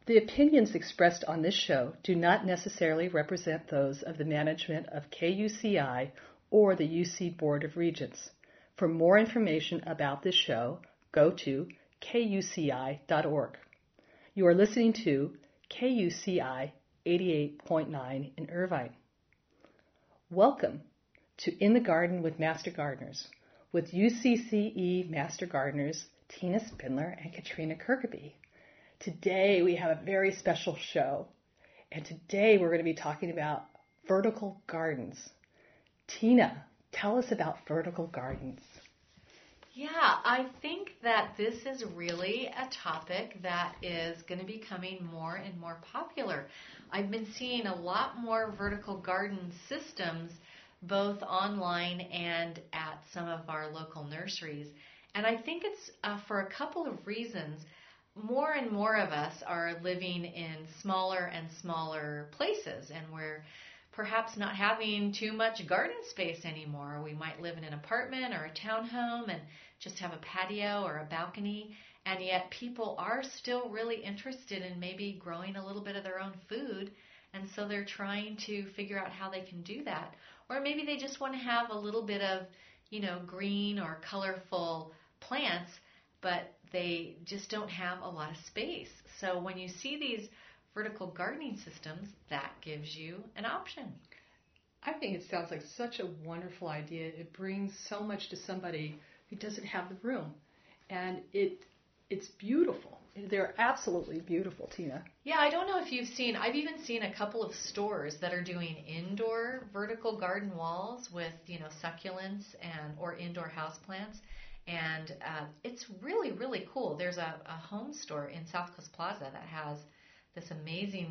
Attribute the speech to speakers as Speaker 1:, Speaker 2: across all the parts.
Speaker 1: The opinions expressed on this show do not necessarily represent those of the management of KUCI or the UC Board of Regents. For more information about this show, go to kuci.org. You are listening to KUCI 88.9 in Irvine. Welcome to In the Garden with Master Gardeners with UCCE Master Gardeners Tina Spindler and Katrina Kirkeby. Today we have a very special show, and today we're going to be talking about vertical gardens. Tina, tell us about vertical gardens.
Speaker 2: Yeah, I think that this is really a topic that is going to be becoming more and more popular. I've been seeing a lot more vertical garden systems both online and at some of our local nurseries. And I think it's for a couple of reasons. More and more of us are living in smaller and smaller places, and we're perhaps not having too much garden space anymore. We might live in an apartment or a townhome and just have a patio or a balcony, and yet people are still really interested in maybe growing a little bit of their own food, and so they're trying to figure out how they can do that. Or maybe they just want to have a little bit of, green or colorful plants, but they just don't have a lot of space. So when you see these vertical gardening systems, that gives you an option.
Speaker 1: I think it sounds like such a wonderful idea. It brings so much to somebody who doesn't have the room. And it's beautiful. They're absolutely beautiful, Tina.
Speaker 2: Yeah, I don't know if you've seen, I've even seen a couple of stores that are doing indoor vertical garden walls with, succulents or indoor houseplants. And it's really, really cool. There's a home store in South Coast Plaza that has this amazing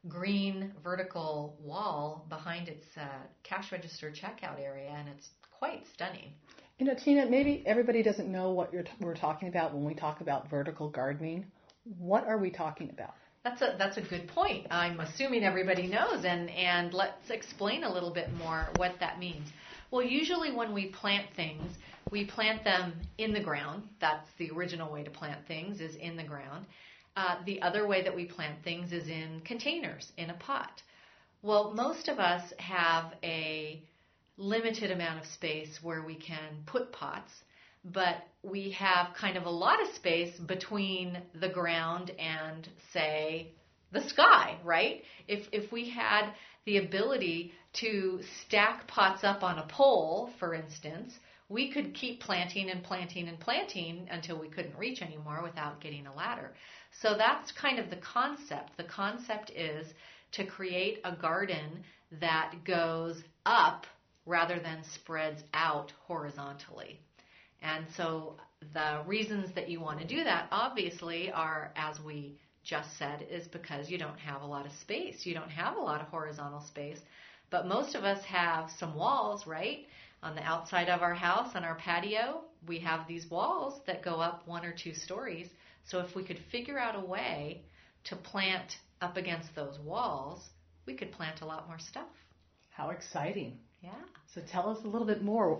Speaker 2: green vertical wall behind its cash register checkout area, and it's quite stunning.
Speaker 1: Tina, maybe everybody doesn't know what we're talking about when we talk about vertical gardening. What are we talking about?
Speaker 2: That's a good point. I'm assuming everybody knows, and let's explain a little bit more what that means. Well, usually when we plant things, we plant them in the ground. That's the original way to plant things, is in the ground. The other way that we plant things is in containers, in a pot. Well, most of us have a limited amount of space where we can put pots, but we have kind of a lot of space between the ground and, say, the sky, right? If we had the ability to stack pots up on a pole, for instance, we could keep planting and planting and planting until we couldn't reach anymore without getting a ladder. So that's kind of the concept. The concept is to create a garden that goes up rather than spreads out horizontally. And so the reasons that you want to do that, obviously, are, as we just said, is because you don't have a lot of space. You don't have a lot of horizontal space. But most of us have some walls, right? On the outside of our house, on our patio, we have these walls that go up 1 or 2 stories. So if we could figure out a way to plant up against those walls, we could plant a lot more stuff.
Speaker 1: How exciting.
Speaker 2: Yeah.
Speaker 1: So tell us a little bit more.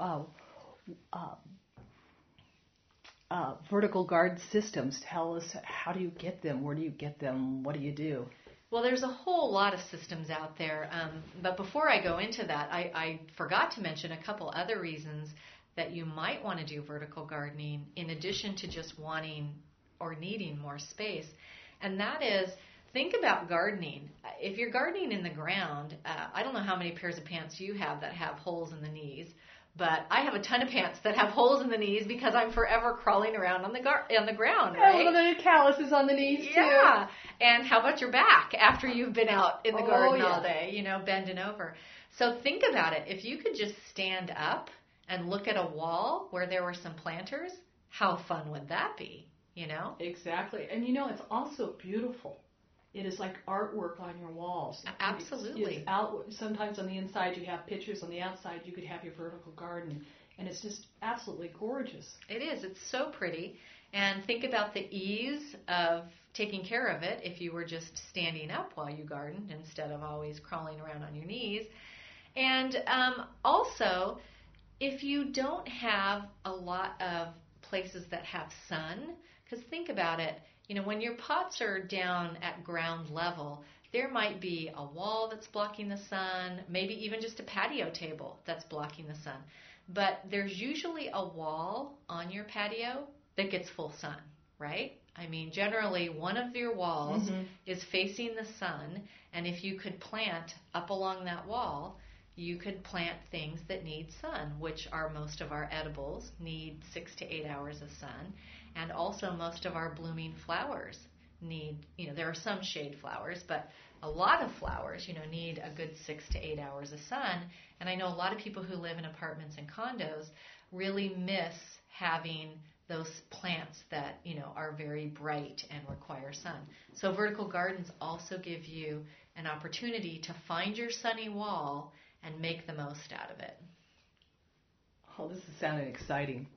Speaker 1: Vertical garden systems. Tell us, how do you get them? Where do you get them? What do you do?
Speaker 2: Well, there's a whole lot of systems out there. But before I go into that, I forgot to mention a couple other reasons that you might want to do vertical gardening in addition to just wanting or needing more space. And that is, think about gardening. If you're gardening in the ground, I don't know how many pairs of pants you have that have holes in the knees, but I have a ton of pants that have holes in the knees because I'm forever crawling around on the ground, right?
Speaker 1: A little bit of calluses on the knees, too.
Speaker 2: Yeah. And how about your back after you've been out in the garden all
Speaker 1: yeah.
Speaker 2: day, bending over? So think about it. If you could just stand up and look at a wall where there were some planters, how fun would that be,
Speaker 1: Exactly. And, it's also beautiful. It is like artwork on your walls.
Speaker 2: Absolutely.
Speaker 1: It's out, sometimes on the inside you have pictures, on the outside you could have your vertical garden, and it's just absolutely gorgeous.
Speaker 2: It is. It's so pretty. And think about the ease of taking care of it if you were just standing up while you gardened instead of always crawling around on your knees. And also, if you don't have a lot of places that have sun, because think about it, when your pots are down at ground level, there might be a wall that's blocking the sun, maybe even just a patio table that's blocking the sun. But there's usually a wall on your patio that gets full sun, right? I mean, generally one of your walls is facing the sun, and if you could plant up along that wall, you could plant things that need sun, which are most of our edibles need 6 to 8 hours of sun, and also most of our blooming flowers need, there are some shade flowers, but a lot of flowers, need a good 6 to 8 hours of sun. And I know a lot of people who live in apartments and condos really miss having those plants that, are very bright and require sun. So vertical gardens also give you an opportunity to find your sunny wall and make the most out of it.
Speaker 1: Oh, this is sounding exciting.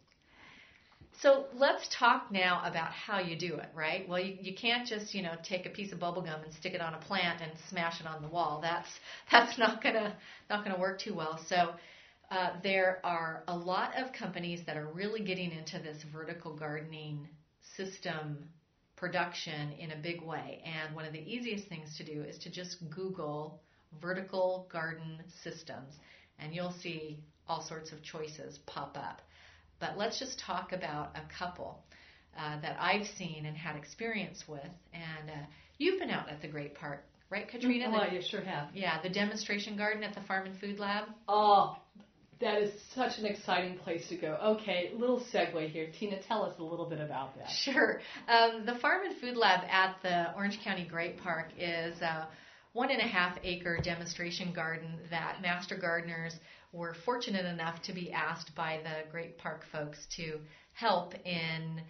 Speaker 2: So let's talk now about how you do it, right? Well, you can't just, take a piece of bubble gum and stick it on a plant and smash it on the wall. That's not gonna work too well. So there are a lot of companies that are really getting into this vertical gardening system production in a big way. And one of the easiest things to do is to just Google vertical garden systems, and you'll see all sorts of choices pop up. But let's just talk about a couple that I've seen and had experience with. And you've been out at the Great Park, right, Katrina?
Speaker 1: Oh, you sure have.
Speaker 2: Yeah, the demonstration garden at the Farm and Food Lab.
Speaker 1: Oh, that is such an exciting place to go. Okay, little segue here. Tina, tell us a little bit about that.
Speaker 2: Sure. The Farm and Food Lab at the Orange County Great Park is a 1.5 acre demonstration garden that master gardeners were fortunate enough to be asked by the Great Park folks to help in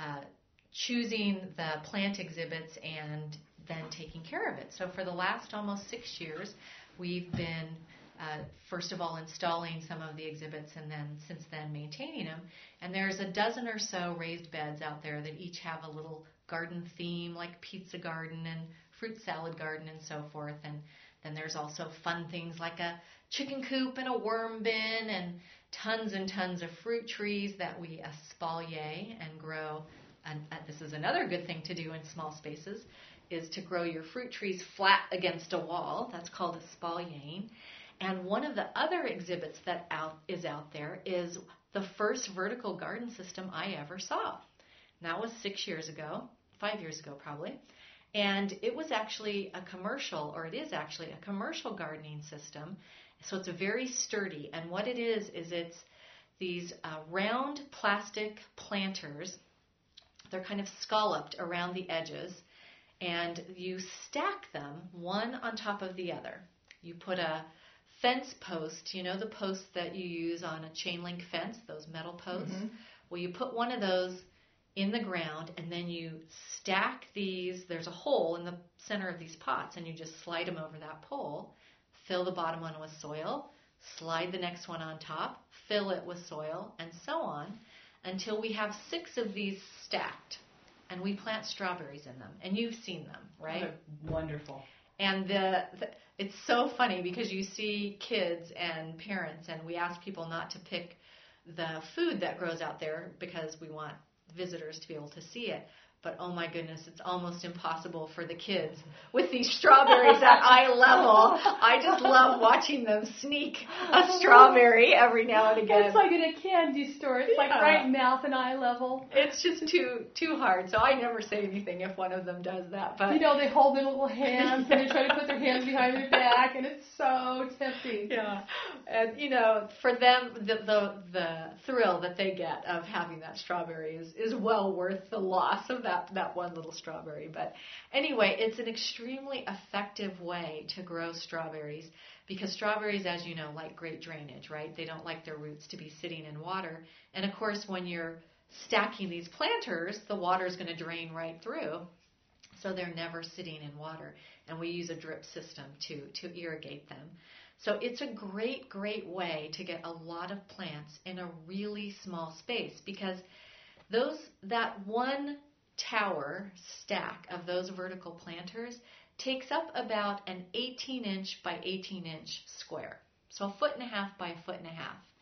Speaker 2: choosing the plant exhibits and then taking care of it. So for the last almost 6 years, we've been first of all installing some of the exhibits and then since then maintaining them. And there's a dozen or so raised beds out there that each have a little garden theme, like pizza garden and fruit salad garden and so forth. And then there's also fun things like a chicken coop and a worm bin and tons of fruit trees that we espalier and grow. And this is another good thing to do in small spaces, is to grow your fruit trees flat against a wall. That's called espaliering. And one of the other exhibits that is out there is the first vertical garden system I ever saw. And that was 6 years ago, 5 years ago probably. And it was actually a commercial, or it is actually a commercial gardening system. So it's very sturdy. And what it is it's these round plastic planters. They're kind of scalloped around the edges. And you stack them one on top of the other. You put a fence post, the posts that you use on a chain link fence, those metal posts. Mm-hmm. Well, you put one of those in the ground, and then you stack these. There's a hole in the center of these pots, and you just slide them over that pole, fill the bottom one with soil, slide the next one on top, fill it with soil, and so on, until we have 6 of these stacked. And we plant strawberries in them, and you've seen them, right?
Speaker 1: Oh, wonderful.
Speaker 2: And it's so funny because you see kids and parents, and we ask people not to pick the food that grows out there because we want visitors to be able to see it. But oh my goodness, it's almost impossible for the kids with these strawberries at eye level. I just love watching them sneak a strawberry every now and again.
Speaker 1: It's like in a candy store. It's like right mouth and eye level.
Speaker 2: It's just too hard. So I never say anything if one of them does that. But
Speaker 1: they hold their little hands and they try to put their hands behind their back, and it's so tempting.
Speaker 2: Yeah, and for them, the thrill that they get of having that strawberry is well worth the loss of that one little strawberry. But anyway, it's an extremely effective way to grow strawberries because strawberries, as you know, like great drainage, right? They don't like their roots to be sitting in water. And of course, when you're stacking these planters, the water is going to drain right through. So they're never sitting in water. And we use a drip system to irrigate them. So it's a great way to get a lot of plants in a really small space because that one tower stack of those vertical planters takes up about an 18-inch by 18-inch square. So 1.5 feet by 1.5 feet.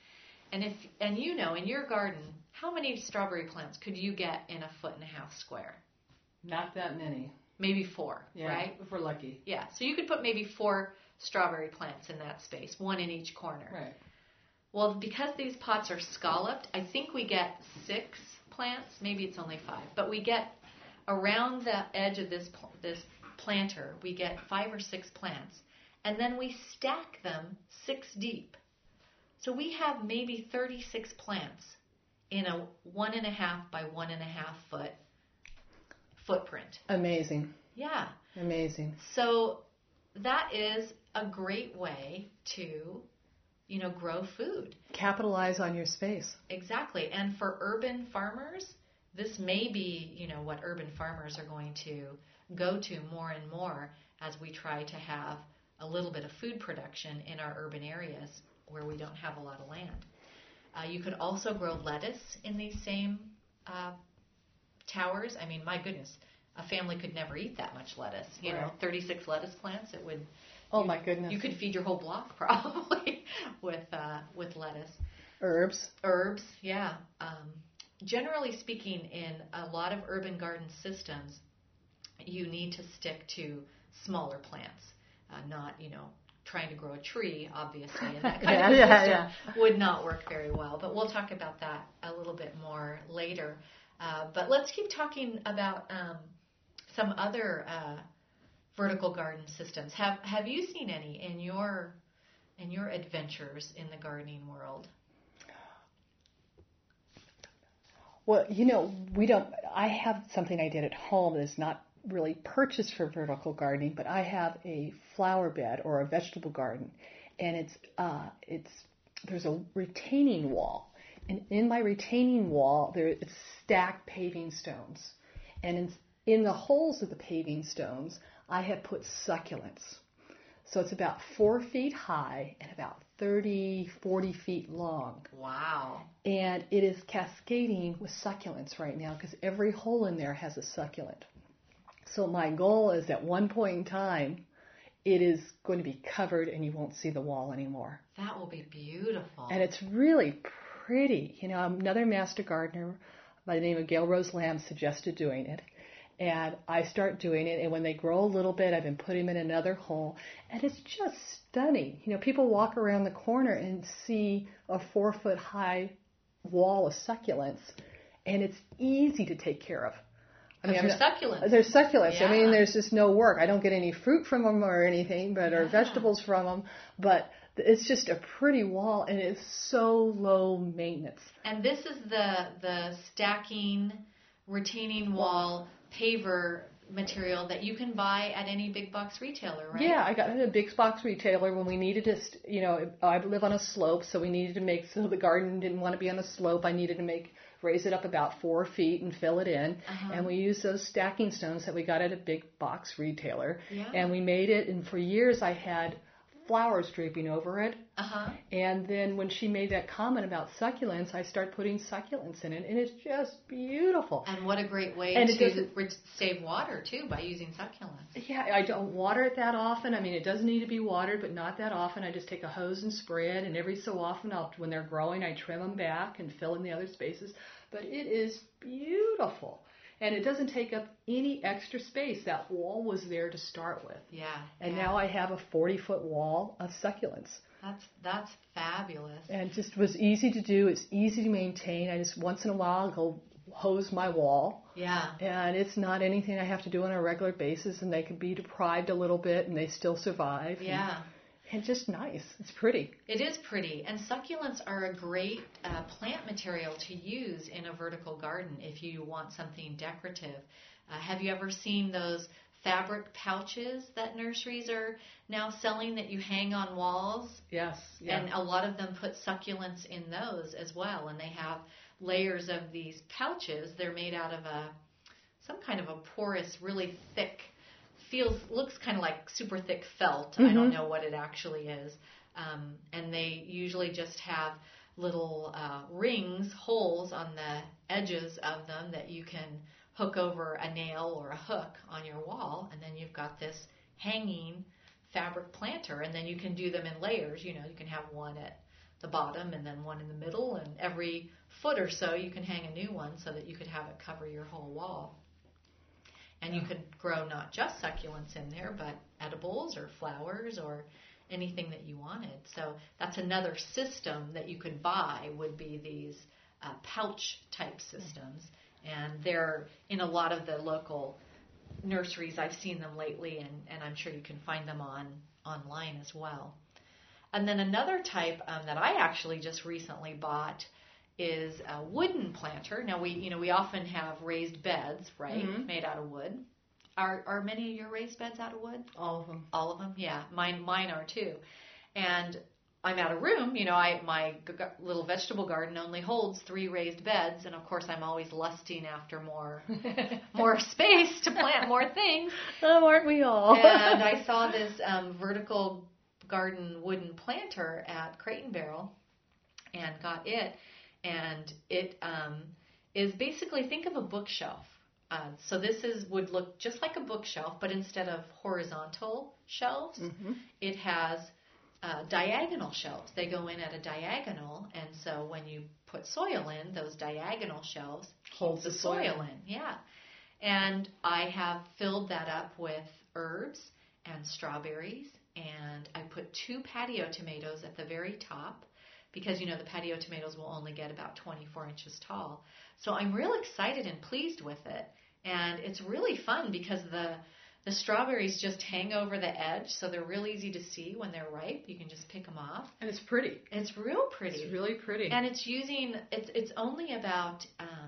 Speaker 2: And in your garden, how many strawberry plants could you get in a 1.5 feet square?
Speaker 1: Not that many.
Speaker 2: Maybe 4, right?
Speaker 1: If we're lucky.
Speaker 2: Yeah, so you could put maybe 4 strawberry plants in that space, 1 in each corner.
Speaker 1: Right.
Speaker 2: Well, because these pots are scalloped, I think we get 6 plants. Maybe it's only 5, but we get around the edge of this planter, we get 5 or 6 plants, and then we stack them 6 deep. So we have maybe 36 plants in a 1.5 by 1.5 foot footprint.
Speaker 1: Amazing.
Speaker 2: Yeah.
Speaker 1: Amazing.
Speaker 2: So that is a great way to, grow food.
Speaker 1: Capitalize on your space.
Speaker 2: Exactly. And for urban farmers, this may be, what urban farmers are going to go to more and more as we try to have a little bit of food production in our urban areas where we don't have a lot of land. You could also grow lettuce in these same towers. I mean, my goodness, a family could never eat that much lettuce. 36 lettuce plants, it would.
Speaker 1: Oh my goodness!
Speaker 2: You could feed your whole block probably with lettuce. Herbs, yeah. Generally speaking, in a lot of urban garden systems, you need to stick to smaller plants, not trying to grow a tree, obviously, and that kind of system would not work very well. But we'll talk about that a little bit more later. But let's keep talking about some other vertical garden systems. Have you seen any in your adventures in the gardening world?
Speaker 1: Well, we don't. I have something I did at home that's not really purchased for vertical gardening, but I have a flower bed or a vegetable garden, and there's a retaining wall, and in my retaining wall it's stacked paving stones, and in the holes of the paving stones I have put succulents. So it's about 4 feet high and about 40 feet long.
Speaker 2: Wow.
Speaker 1: And it is cascading with succulents right now because every hole in there has a succulent. So my goal is at one point in time, it is going to be covered and you won't see the wall anymore.
Speaker 2: That will be beautiful.
Speaker 1: And it's really pretty. Another master gardener by the name of Gail Rose Lamb suggested doing it. And I start doing it, and when they grow a little bit, I've been putting them in another hole, and it's just stunning. People walk around the corner and see a 4 foot high wall of succulents, and it's easy to take care of.
Speaker 2: They're succulents.
Speaker 1: They're succulents.
Speaker 2: Yeah.
Speaker 1: There's just no work. I don't get any fruit from them or anything, or vegetables from them, but it's just a pretty wall, and it's so low maintenance.
Speaker 2: And this is the stacking, retaining wall paver material that you can buy at any big box retailer, right?
Speaker 1: Yeah, I got it at a big box retailer when we needed to, I live on a slope, so we needed to so the garden didn't want to be on a slope. I needed to raise it up about 4 feet and fill it in. Uh-huh. And we used those stacking stones that we got at a big box retailer. Yeah. And we made it, and for years I had flowers draping over it. Uh-huh. And then when she made that comment about succulents, I started putting succulents in it, and it's just beautiful.
Speaker 2: And what a great way to save water, too, by using succulents.
Speaker 1: Yeah, I don't water it that often. It doesn't need to be watered, but not that often. I just take a hose and spray it, and every so often, when they're growing, I trim them back and fill in the other spaces. But it is beautiful. And it doesn't take up any extra space. That wall was there to start with.
Speaker 2: Yeah.
Speaker 1: And now I have a 40-foot wall of succulents.
Speaker 2: That's fabulous.
Speaker 1: And it just was easy to do. It's easy to maintain. I just once in a while go hose my wall.
Speaker 2: Yeah.
Speaker 1: And it's not anything I have to do on a regular basis. And they can be deprived a little bit and they still survive.
Speaker 2: Yeah.
Speaker 1: And just nice. It's pretty.
Speaker 2: It is pretty. And succulents are a great plant material to use in a vertical garden if you want something decorative. Have you ever seen those fabric pouches that nurseries are now selling that you hang on walls?
Speaker 1: Yes. Yeah.
Speaker 2: And a lot of them put succulents in those as well. And they have layers of these pouches. They're made out of some kind of a porous, really thick, looks kind of like super thick felt. Mm-hmm. I don't know what it actually is. And they usually just have little holes on the edges of them that you can hook over a nail or a hook on your wall. And then you've got this hanging fabric planter. And then you can do them in layers. You can have one at the bottom and then one in the middle. And every foot or so you can hang a new one so that you could have it cover your whole wall. And you could grow not just succulents in there, but edibles or flowers or anything that you wanted. So that's another system that you could buy, would be these pouch type systems. And they're in a lot of the local nurseries. I've seen them lately, and I'm sure you can find them online as well. And then another type that I actually just recently bought is a wooden planter. Now we often have raised beds, right, made out of wood. Are many of your raised beds out of wood?
Speaker 1: All of them.
Speaker 2: All of them, yeah. Mine are too. And I'm out of room. My little vegetable garden only holds 3 raised beds, and of course I'm always lusting after more space to plant more things.
Speaker 1: Oh, aren't we all?
Speaker 2: And I saw this vertical garden wooden planter at Crate and Barrel, and got it. And it is basically, think of a bookshelf. So this would look just like a bookshelf, but instead of horizontal shelves, it has diagonal shelves. They go in at a diagonal, and so when you put soil in, those diagonal shelves hold the soil in. Yeah. And I have filled that up with herbs and strawberries, and I put 2 patio tomatoes at the very top, because the patio tomatoes will only get about 24 inches tall. So I'm real excited and pleased with it. And it's really fun because the strawberries just hang over the edge, so they're real easy to see when they're ripe. You can just pick them off.
Speaker 1: And it's pretty.
Speaker 2: It's real pretty.
Speaker 1: It's really pretty.
Speaker 2: And it's only about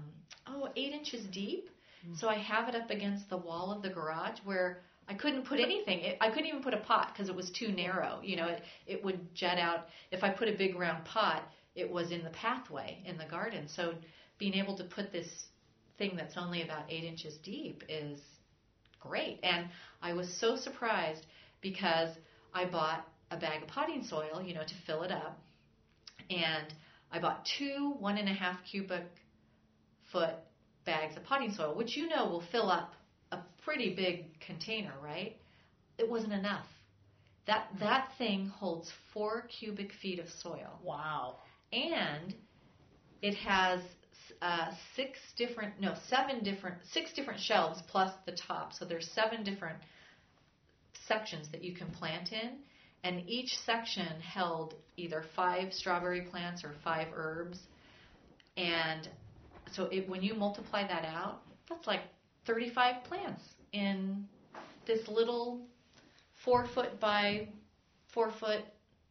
Speaker 2: 8 inches deep. So I have it up against the wall of the garage where I couldn't put anything. I couldn't even put a pot because it was too narrow. It would jet out. If I put a big round pot, it was in the pathway in the garden. So being able to put this thing that's only about 8 inches deep is great. And I was so surprised because I bought a bag of potting soil, to fill it up. And I bought 2 1.5 cubic foot bags of potting soil, which will fill up a pretty big container, right? It wasn't enough. That thing holds 4 cubic feet of soil.
Speaker 1: Wow.
Speaker 2: And it has 6 different shelves plus the top. So there's 7 different sections that you can plant in, and each section held either 5 strawberry plants or 5 herbs. And so when you multiply that out, that's like 35 plants in this little 4 foot by 4 foot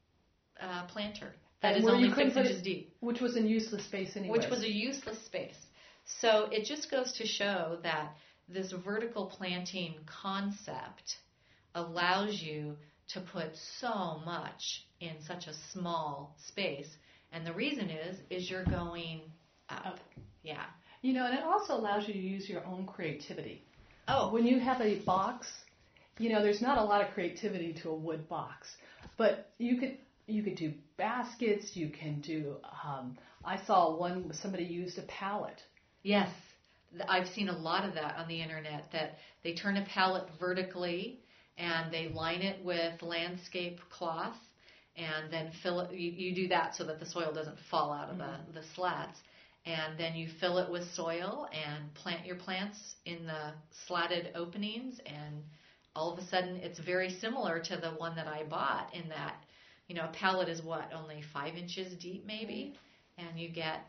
Speaker 2: planter that is only 6 inches deep.
Speaker 1: Which was in useless space anyway.
Speaker 2: Which was a useless space. So it just goes to show that this vertical planting concept allows you to put so much in such a small space. And the reason is you're going up. Yeah.
Speaker 1: And it also allows you to use your own creativity.
Speaker 2: Oh.
Speaker 1: When you have a box, there's not a lot of creativity to a wood box. But you could do baskets, you can do, I saw one where somebody used a pallet.
Speaker 2: Yes. I've seen a lot of that on the internet, that they turn a pallet vertically and they line it with landscape cloth and then fill it. You do that so that the soil doesn't fall out of the slats. And then you fill it with soil and plant your plants in the slatted openings, and all of a sudden it's very similar to the one that I bought, in that, a pallet is only 5 inches deep maybe, and you get,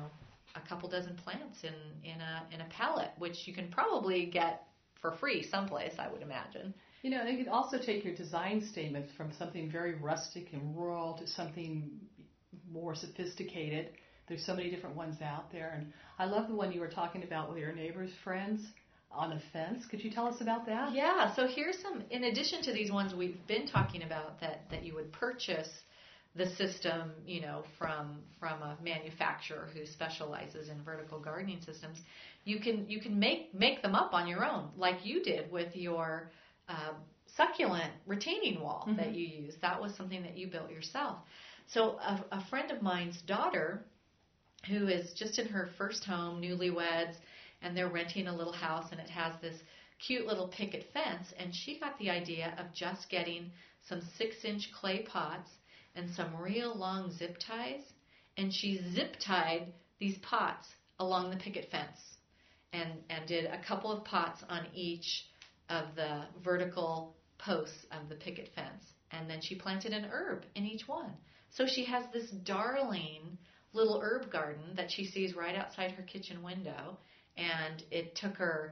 Speaker 2: a couple dozen plants in a pallet, which you can probably get for free someplace, I would imagine.
Speaker 1: And you could also take your design statements from something very rustic and rural to something more sophisticated. There's so many different ones out there. And I love the one you were talking about with your neighbor's friends on a fence. Could you tell us about that?
Speaker 2: Yeah, so here's some, in addition to these ones we've been talking about that you would purchase the system, from a manufacturer who specializes in vertical gardening systems, you can make them up on your own, like you did with your succulent retaining wall that you used. That was something that you built yourself. So a friend of mine's daughter, who is just in her first home, newlyweds, and they're renting a little house, and it has this cute little picket fence, and she got the idea of just getting some 6-inch clay pots and some real long zip ties, and she zip tied these pots along the picket fence. and did a couple of pots on each of the vertical posts of the picket fence. And then she planted an herb in each one. So she has this darling little herb garden that she sees right outside her kitchen window. And it took her,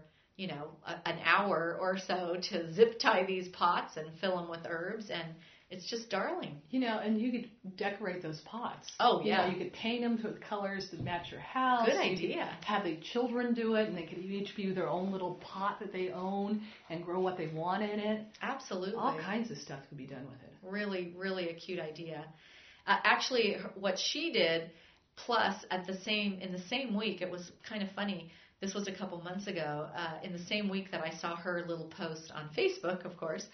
Speaker 2: an hour or so to zip tie these pots and fill them with herbs. And it's just darling.
Speaker 1: And you could decorate those pots.
Speaker 2: Oh, yeah.
Speaker 1: You could paint them with colors to match your house.
Speaker 2: Good idea.
Speaker 1: You could have the children do it, and they could each be their own little pot that they own and grow what they want in it.
Speaker 2: Absolutely.
Speaker 1: All kinds of stuff could be done with it.
Speaker 2: Really, really a cute idea. Actually, what she did, plus in the same week, it was kind of funny. This was a couple months ago. In the same week that I saw her little post on Facebook, of course,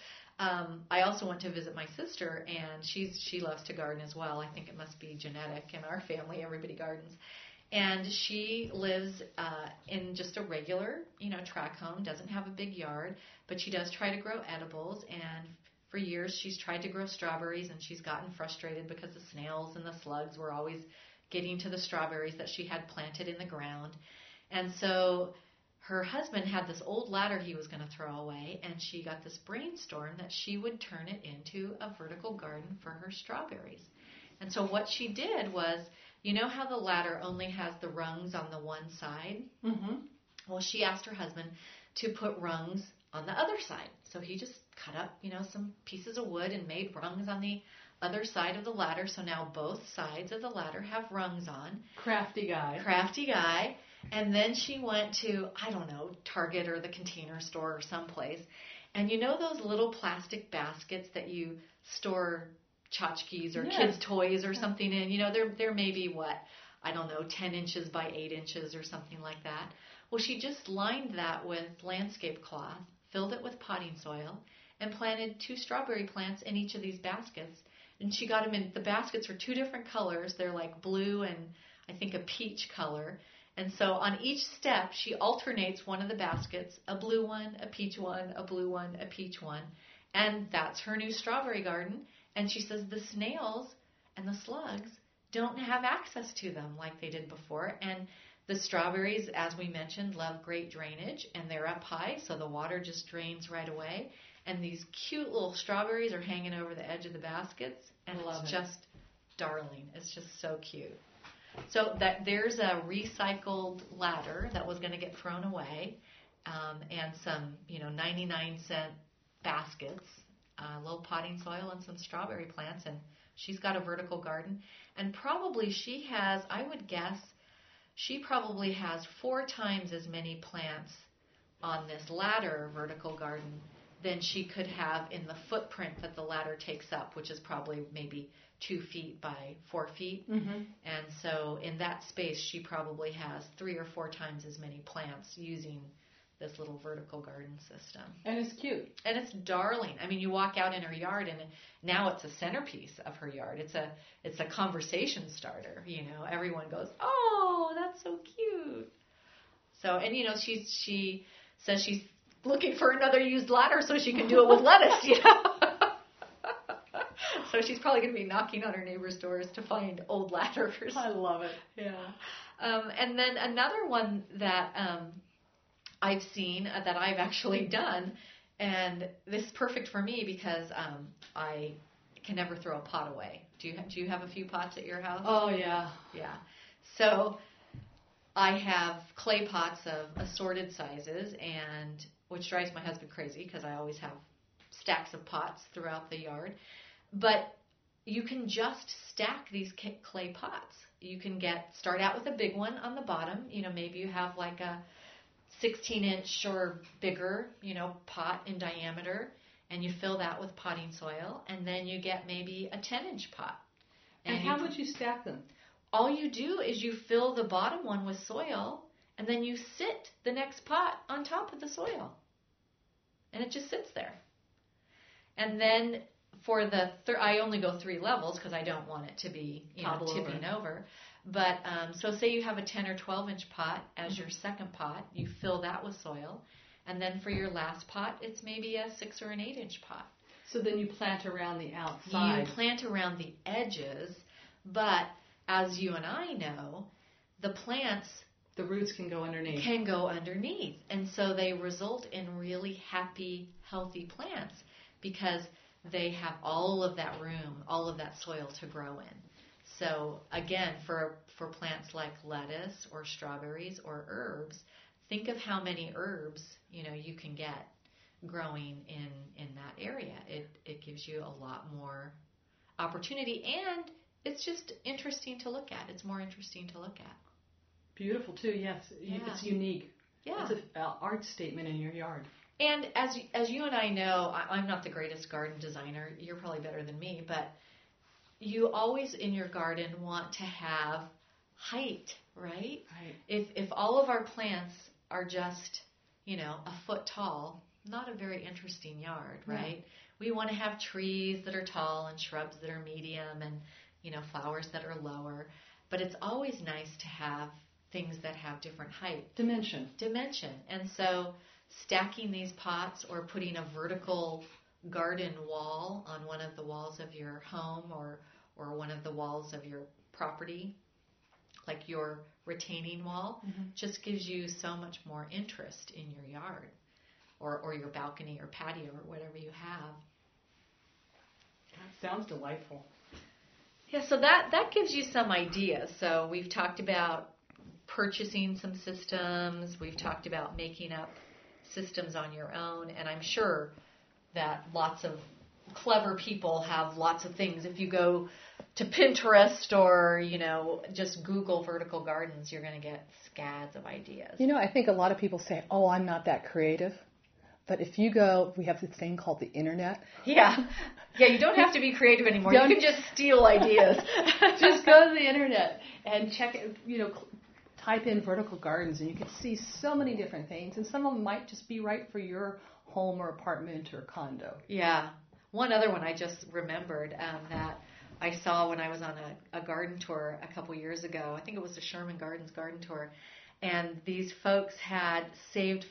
Speaker 2: I also went to visit my sister, and she loves to garden as well. I think it must be genetic in our family. Everybody gardens. And she lives in just a regular, tract home, doesn't have a big yard, but she does try to grow edibles. And for years, she's tried to grow strawberries, and she's gotten frustrated because the snails and the slugs were always getting to the strawberries that she had planted in the ground. And so her husband had this old ladder he was going to throw away, and she got this brainstorm that she would turn it into a vertical garden for her strawberries. And so what she did was, how the ladder only has the rungs on the one side?
Speaker 1: Mm-hmm.
Speaker 2: Well, she asked her husband to put rungs on the other side. So he just cut up, some pieces of wood and made rungs on the other side of the ladder. So now both sides of the ladder have rungs on.
Speaker 1: Crafty guy. And then she went to, Target or the Container Store or someplace. And those little plastic baskets that you store tchotchkes or kids' toys or something in? They're maybe 10 inches by 8 inches or something like that. Well, she just lined that with landscape cloth, filled it with potting soil, and planted 2 strawberry plants in each of these baskets. And she got them in, the baskets are 2 different colors. They're like blue and I think a peach color. And so on each step, she alternates one of the baskets, a blue one, a peach one, a blue one, a peach one. And that's her new strawberry garden. And she says the snails and the slugs don't have access to them like they did before. And the strawberries, as we mentioned, love great drainage, and they're up high, so the water just drains right away. And these cute little strawberries are hanging over the edge of the baskets, and it's just darling. It's just so cute. So there's a recycled ladder that was going to get thrown away, and some 99-cent baskets, a little potting soil, and some strawberry plants. And she's got a vertical garden, and probably she has, I would guess, she probably has 4 times as many plants on this ladder vertical garden than she could have in the footprint that the ladder takes up, which is probably maybe 2 feet by 4 feet. Mm-hmm.
Speaker 2: And so in that space, she probably has 3 or 4 times as many plants using this little vertical garden system.
Speaker 1: And it's cute.
Speaker 2: And it's darling. I mean, you walk out in her yard, and now it's a centerpiece of her yard. It's a conversation starter. Everyone goes, "Oh, that's so cute." So, and she says she's looking for another used ladder so she can do it with lettuce. So she's probably going to be knocking on her neighbors' doors to find old ladders.
Speaker 1: I love it.
Speaker 2: Yeah. And then another one that I've seen that I've actually done, and this is perfect for me because I can never throw a pot away. Do you have a few pots at your house?
Speaker 1: Oh, yeah.
Speaker 2: Yeah. So I have clay pots of assorted sizes, and which drives my husband crazy because I always have stacks of pots throughout the yard. But you can just stack these clay pots. You can start out with a big one on the bottom. Maybe you have like a 16-inch or bigger, pot in diameter, and you fill that with potting soil, and then you get maybe a 10-inch pot.
Speaker 1: And how would you stack them?
Speaker 2: All you do is you fill the bottom one with soil, and then you sit the next pot on top of the soil. And it just sits there. And then for I only go 3 levels because I don't want it to be tipping over. But so say you have a 10 or 12-inch pot as your second pot. You fill that with soil. And then for your last pot, it's maybe a 6 or an 8-inch pot.
Speaker 1: So then you plant around the outside.
Speaker 2: You plant around the edges. But as you and I know, the plants
Speaker 1: The roots can go underneath.
Speaker 2: And so they result in really happy, healthy plants because they have all of that room, all of that soil to grow in. So again, for plants like lettuce or strawberries or herbs, think of how many herbs, you can get growing in that area. It gives you a lot more opportunity, and it's just interesting to look at. It's more interesting to look at.
Speaker 1: Beautiful too, yes. Yeah. It's unique.
Speaker 2: Yeah.
Speaker 1: It's an art statement in your yard.
Speaker 2: And as you and I know, I'm not the greatest garden designer. You're probably better than me, but you always in your garden want to have height, right?
Speaker 1: Right.
Speaker 2: If all of our plants are just, a foot tall, not a very interesting yard, right? Yeah. We want to have trees that are tall and shrubs that are medium and, flowers that are lower. But it's always nice to have things that have different height. Dimension. And so stacking these pots or putting a vertical garden wall on one of the walls of your home or one of the walls of your property, like your retaining wall, just gives you so much more interest in your yard or your balcony or patio or whatever you have.
Speaker 1: That sounds delightful.
Speaker 2: Yeah, so that gives you some ideas. So we've talked about purchasing some systems. We've talked about making up systems on your own. And I'm sure that lots of clever people have lots of things. If you go to Pinterest or, just Google vertical gardens, you're going to get scads of ideas.
Speaker 1: I think a lot of people say, oh, I'm not that creative. But if you go, we have this thing called the internet.
Speaker 2: Yeah, you don't have to be creative anymore. You can just steal ideas.
Speaker 1: Just go to the internet and check it, type in vertical gardens, and you can see so many different things. And some of them might just be right for your home or apartment or condo.
Speaker 2: Yeah. One other one I just remembered that I saw when I was on a garden tour a couple years ago. I think it was the Sherman Gardens garden tour. And these folks had saved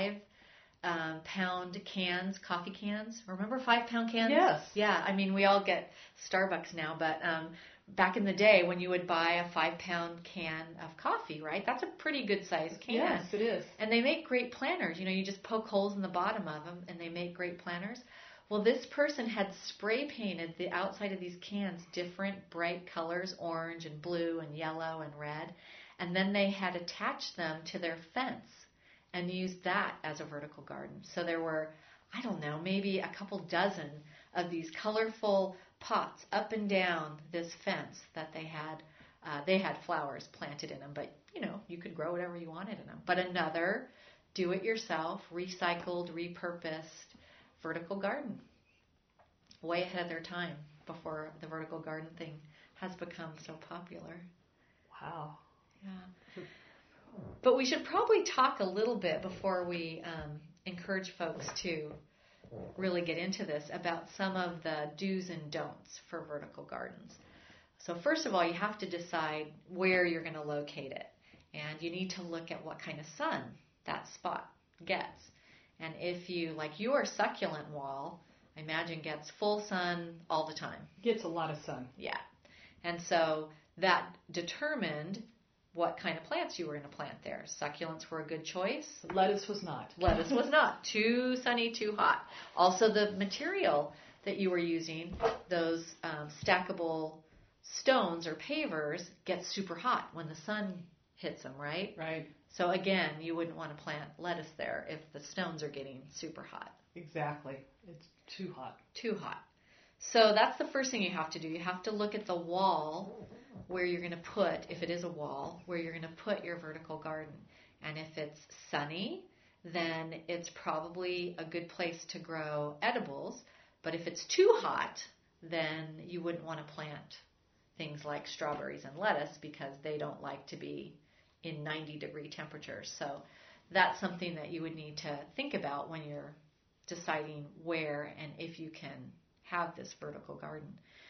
Speaker 2: 5-pound cans, coffee cans. Remember 5-pound cans?
Speaker 1: Yes.
Speaker 2: Yeah, I mean, we all get Starbucks now, but back in the day when you would buy a 5-pound can of coffee, right? That's a pretty good sized can.
Speaker 1: Yes, it is.
Speaker 2: And they make great planters. You just poke holes in the bottom of them and they make great planters. Well, this person had spray painted the outside of these cans different bright colors, orange and blue and yellow and red. And then they had attached them to their fence and used that as a vertical garden. So there were, I don't know, maybe a couple dozen of these colorful pots up and down this fence that they had. They had flowers planted in them, but you could grow whatever you wanted in them. But another do-it-yourself, recycled, repurposed vertical garden. Way ahead of their time before the vertical garden thing has become so popular.
Speaker 1: Wow.
Speaker 2: Yeah. But we should probably talk a little bit before we encourage folks to really get into this about some of the do's and don'ts for vertical gardens. So first of all, you have to decide where you're going to locate it. And you need to look at what kind of sun that spot gets. And if you, like your succulent wall, I imagine gets full sun all the time.
Speaker 1: Gets a lot of sun.
Speaker 2: Yeah. And so that determined what kind of plants you were going to plant there. Succulents were a good choice.
Speaker 1: Lettuce was not.
Speaker 2: Lettuce was not. Too sunny, too hot. Also, the material that you were using, those stackable stones or pavers, get super hot when the sun hits them, right?
Speaker 1: Right.
Speaker 2: So again, you wouldn't want to plant lettuce there if the stones are getting super hot.
Speaker 1: Exactly. It's too hot.
Speaker 2: Too hot. So that's the first thing you have to do. You have to look at the wall where you're going to put, if it is a wall, where you're going to put your vertical garden. And if it's sunny, then it's probably a good place to grow edibles. But if it's too hot, then you wouldn't want to plant things like strawberries and lettuce because they don't like to be in 90-degree temperatures. So that's something that you would need to think about when you're deciding where and if you can have this vertical garden.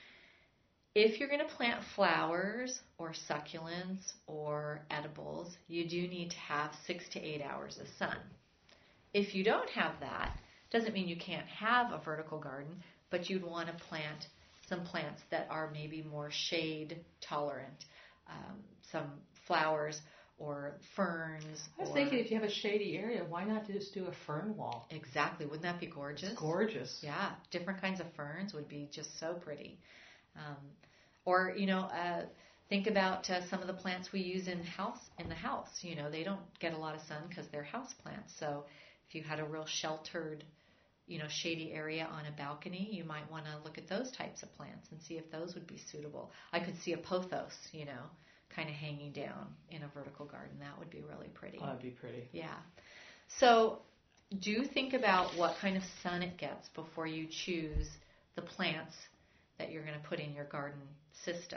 Speaker 2: If you're going to plant flowers or succulents or edibles, you do need to have 6 to 8 hours of sun. If you don't have that, doesn't mean you can't have a vertical garden, but you'd want to plant some plants that are maybe more shade tolerant, some flowers or ferns.
Speaker 1: I was thinking if you have a shady area, why not just do a fern wall?
Speaker 2: Exactly. Wouldn't that be gorgeous?
Speaker 1: It's gorgeous.
Speaker 2: Yeah. Different kinds of ferns would be just so pretty. Or, think about some of the plants we use in the house. They don't get a lot of sun because they're house plants. So if you had a real sheltered, shady area on a balcony, you might want to look at those types of plants and see if those would be suitable. I could see a pothos, kind of hanging down in a vertical garden. That would be really pretty.
Speaker 1: That would be pretty.
Speaker 2: Yeah. So do think about what kind of sun it gets before you choose the plants that you're going to put in your garden system.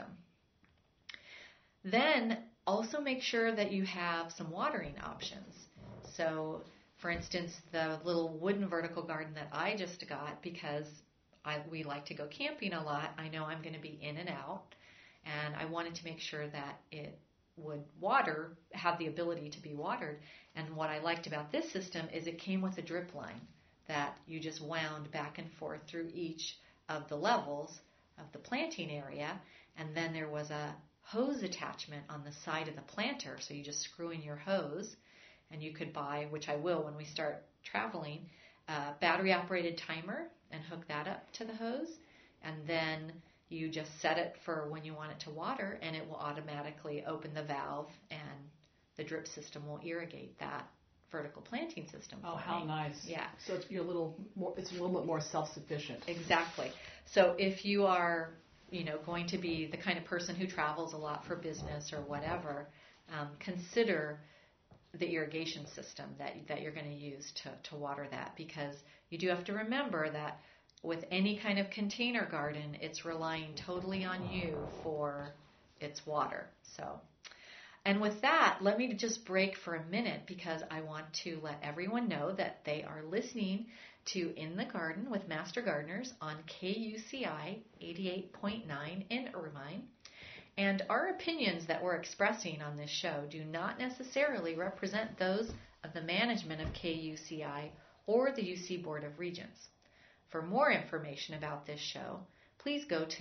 Speaker 2: Then also make sure that you have some watering options. So, for instance, the little wooden vertical garden that I just got, because we like to go camping a lot, I know I'm going to be in and out, and I wanted to make sure that it would have the ability to be watered. And what I liked about this system is it came with a drip line that you just wound back and forth through each of the levels of the planting area, and then there was a hose attachment on the side of the planter, so you just screw in your hose, and you could buy, which I will when we start traveling, a battery-operated timer and hook that up to the hose, and then you just set it for when you want it to water, and it will automatically open the valve, and the drip system will irrigate that vertical planting system.
Speaker 1: Oh, how nice.
Speaker 2: Yeah.
Speaker 1: So it's a little bit more self-sufficient.
Speaker 2: Exactly. So if you are, going to be the kind of person who travels a lot for business or whatever, consider the irrigation system that you're going to use to water that, because you do have to remember that with any kind of container garden, it's relying totally on you for its water. So, and with that, let me just break for a minute, because I want to let everyone know that they are listening to In the Garden with Master Gardeners on KUCI 88.9 in Irvine. And our opinions that we're expressing on this show do not necessarily represent those of the management of KUCI or the UC Board of Regents. For more information about this show, please go to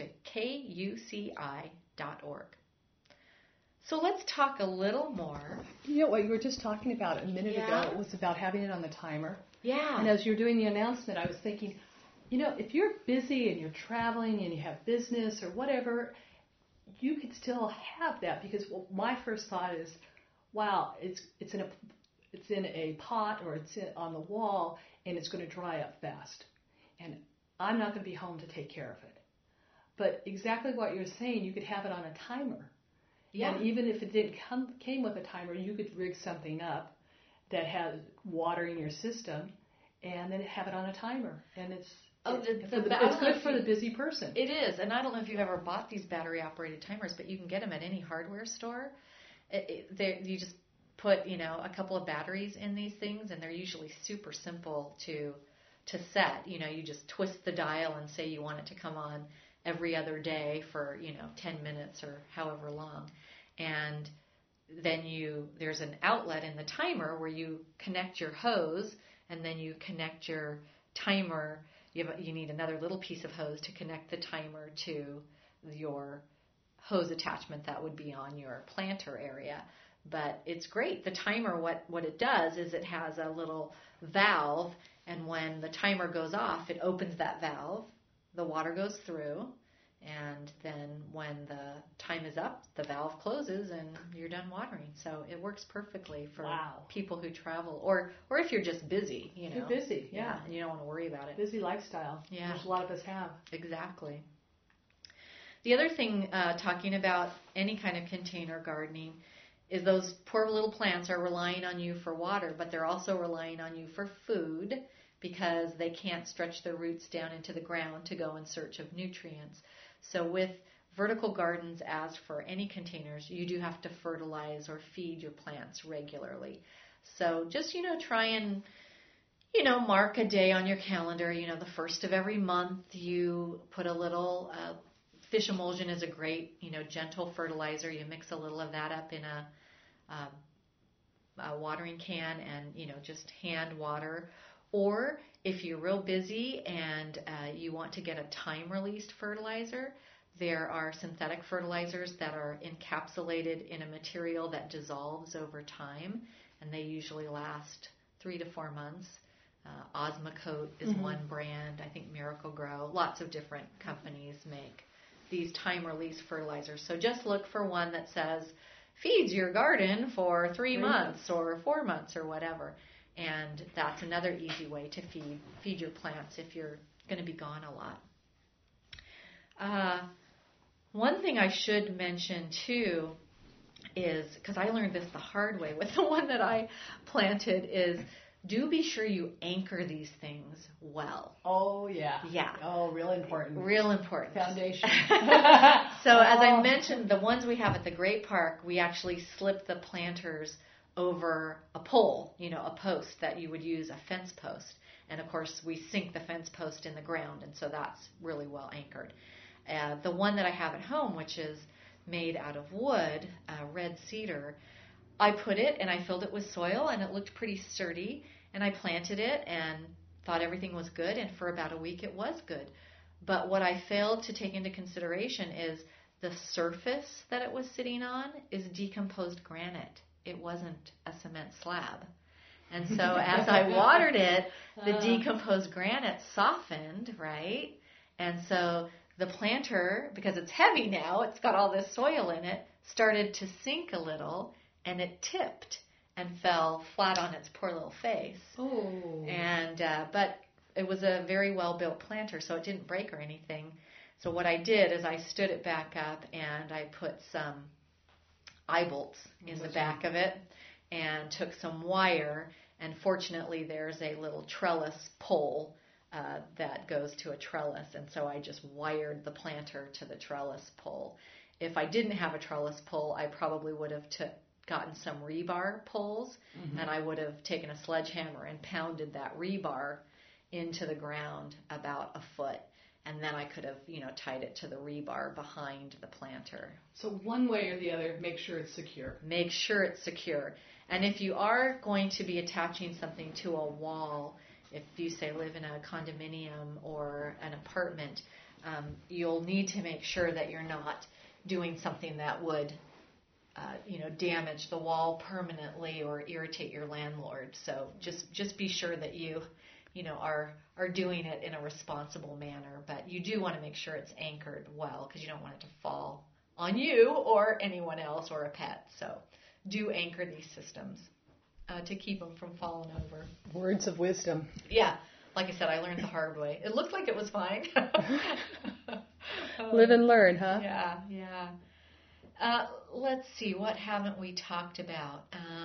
Speaker 2: kuci.org. So let's talk a little more.
Speaker 1: What you were just talking about a minute ago was about having it on the timer.
Speaker 2: Yeah.
Speaker 1: And as you're doing the announcement, I was thinking, if you're busy and you're traveling and you have business or whatever, you could still have that, because my first thought is, wow, it's in a pot or it's on the wall and it's going to dry up fast, and I'm not going to be home to take care of it. But exactly what you're saying, you could have it on a timer. Yeah. And even if it came with a timer, you could rig something up that has water in your system, and then have it on a timer, and it's good for the busy person.
Speaker 2: It is, and I don't know if you've ever bought these battery-operated timers, but you can get them at any hardware store. You just put, a couple of batteries in these things, and they're usually super simple to set. You just twist the dial and say you want it to come on every other day for, 10 minutes or however long. And then there's an outlet in the timer where you connect your hose, and then you connect your timer. You need another little piece of hose to connect the timer to your hose attachment that would be on your planter area. But it's great. The timer, what it does is it has a little valve, and when the timer goes off, it opens that valve, the water goes through, and then when the time is up, the valve closes and you're done watering. So it works perfectly for people who travel, or if you're just busy,
Speaker 1: You're busy, yeah.
Speaker 2: And you don't want to worry about it.
Speaker 1: Busy lifestyle, which a lot of us have.
Speaker 2: Exactly. The other thing, talking about any kind of container gardening, is those poor little plants are relying on you for water, but they're also relying on you for food, because they can't stretch their roots down into the ground to go in search of nutrients. So with vertical gardens, as for any containers, you do have to fertilize or feed your plants regularly. So just, try and, mark a day on your calendar. The first of every month, you put a little fish emulsion is a great, gentle fertilizer. You mix a little of that up in a watering can and, just hand water. Or if you're real busy and you want to get a time-released fertilizer, There are synthetic fertilizers that are encapsulated in a material that dissolves over time, and they usually last 3 to 4 months. Osmocote is one brand. I think Miracle-Gro. Lots of different companies make these time-release fertilizers. So just look for one that says, feeds your garden for 3 months or 4 months or whatever. And that's another easy way to feed your plants if you're going to be gone a lot. One thing I should mention too is, because I learned this the hard way with the one that I planted, is do be sure you anchor these things well.
Speaker 1: Oh, yeah.
Speaker 2: Yeah.
Speaker 1: Oh, real important.
Speaker 2: Real important.
Speaker 1: Foundation.
Speaker 2: So as I mentioned, the ones we have at the Great Park, we actually slip the planters over a pole, a post that you would use, a fence post. And of course, we sink the fence post in the ground, and so that's really well anchored. The one that I have at home, which is made out of wood, red cedar, I put it and I filled it with soil, and it looked pretty sturdy. And I planted it and thought everything was good, and for about a week it was good. But what I failed to take into consideration is the surface that it was sitting on is decomposed granite. It wasn't a cement slab. And so as I watered it, the decomposed granite softened, right? And so the planter, because it's heavy now, it's got all this soil in it, started to sink a little, and it tipped and fell flat on its poor little face.
Speaker 1: Oh.
Speaker 2: And but it was a very well-built planter, so it didn't break or anything. So what I did is I stood it back up, and I put some eye bolts in the back of it and took some wire. And fortunately, there's a little trellis pole that goes to a trellis, and so I just wired the planter to the trellis pole. If I didn't have a trellis pole, I probably would have gotten some rebar poles, and I would have taken a sledgehammer and pounded that rebar into the ground about a foot, and then I could have, tied it to the rebar behind the planter.
Speaker 1: So one way or the other, make sure it's secure.
Speaker 2: Make sure it's secure. And if you are going to be attaching something to a wall, if you, say, live in a condominium or an apartment, you'll need to make sure that you're not doing something that would damage the wall permanently or irritate your landlord. So just be sure that you are doing it in a responsible manner. But you do want to make sure it's anchored well, because you don't want it to fall on you or anyone else or a pet. So do anchor these systems to keep them from falling over.
Speaker 1: Words of wisdom.
Speaker 2: Yeah. Like I said, I learned the hard way. It looked like it was fine.
Speaker 1: Live and learn, huh?
Speaker 2: Yeah. Let's see, what haven't we talked about?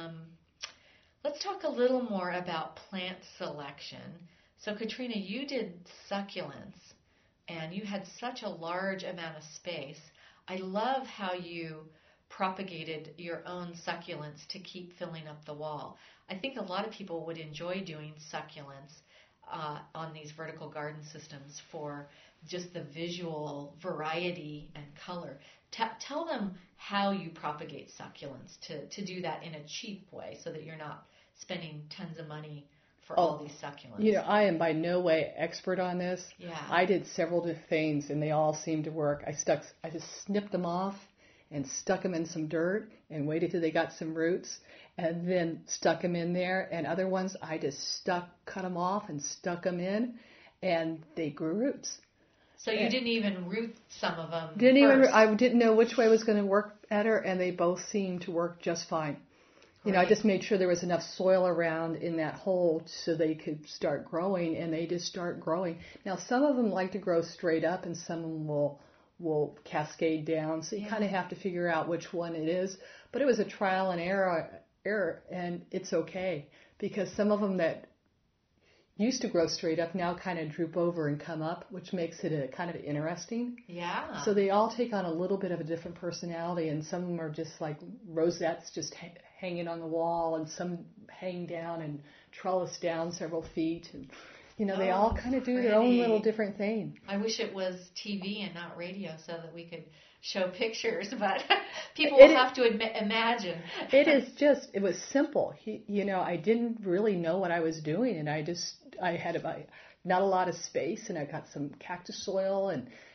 Speaker 2: Let's talk a little more about plant selection. So, Katrina, you did succulents, and you had such a large amount of space. I love how you propagated your own succulents to keep filling up the wall. I think a lot of people would enjoy doing succulents on these vertical garden systems for just the visual variety and color. Tell them how you propagate succulents to do that in a cheap way, so that you're not spending tons of money for all these succulents.
Speaker 1: I am by no way expert on this.
Speaker 2: Yeah.
Speaker 1: I did several different things, and they all seemed to work. I just snipped them off and stuck them in some dirt and waited till they got some roots, and then stuck them in there. And other ones, I just cut them off and stuck them in, and they grew roots.
Speaker 2: So you didn't even root some of them
Speaker 1: I didn't know which way was going to work better, and they both seemed to work just fine. Right. I just made sure there was enough soil around in that hole so they could start growing, and they just start growing. Now, some of them like to grow straight up, and some of them will cascade down, so you kind of have to figure out which one it is. But it was a trial and error, and it's okay, because some of them that used to grow straight up now kind of droop over and come up, which makes it a kind of interesting.
Speaker 2: Yeah.
Speaker 1: So they all take on a little bit of a different personality, and some of them are just like rosettes just hanging on the wall, and some hang down and trellis down several feet. And, they all kind of do their own little different thing.
Speaker 2: I wish it was TV and not radio so that we could show pictures, but people will have to imagine.
Speaker 1: It was simple. I didn't really know what I was doing, and I had not a lot of space, and I got some cactus soil, and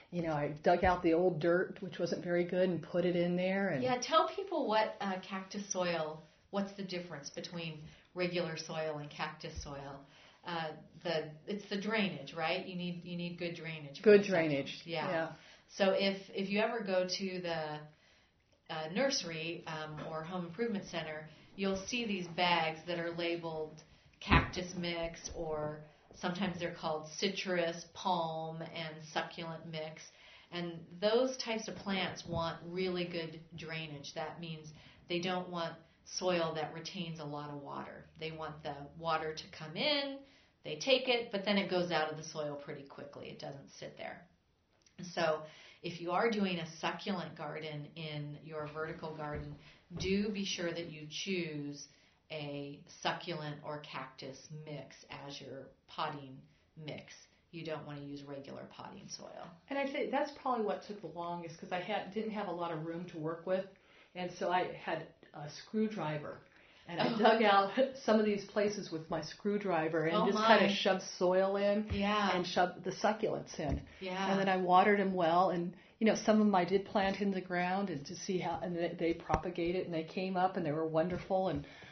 Speaker 1: I dug out the old dirt, which wasn't very good, and put it in there. And
Speaker 2: Yeah, tell people what cactus soil, what's the difference between regular soil and cactus soil. It's the drainage, right? You need good drainage.
Speaker 1: Good drainage.
Speaker 2: Yeah. So if you ever go to the nursery or home improvement center, you'll see these bags that are labeled cactus mix, or sometimes they're called citrus, palm, and succulent mix. And those types of plants want really good drainage. That means they don't want soil that retains a lot of water. They want the water to come in, they take it, but then it goes out of the soil pretty quickly. It doesn't sit there. So if you are doing a succulent garden in your vertical garden, do be sure that you choose a succulent or cactus mix as your potting mix. You don't want to use regular potting soil.
Speaker 1: And I'd say that's probably what took the longest, because I didn't have a lot of room to work with, and so I had a screwdriver. And I dug out some of these places with my screwdriver and kind of shoved soil in and shoved the succulents in.
Speaker 2: Yeah.
Speaker 1: And then I watered them well. And, some of them I did plant in the ground and to see how, and they propagated and they came up and they were wonderful.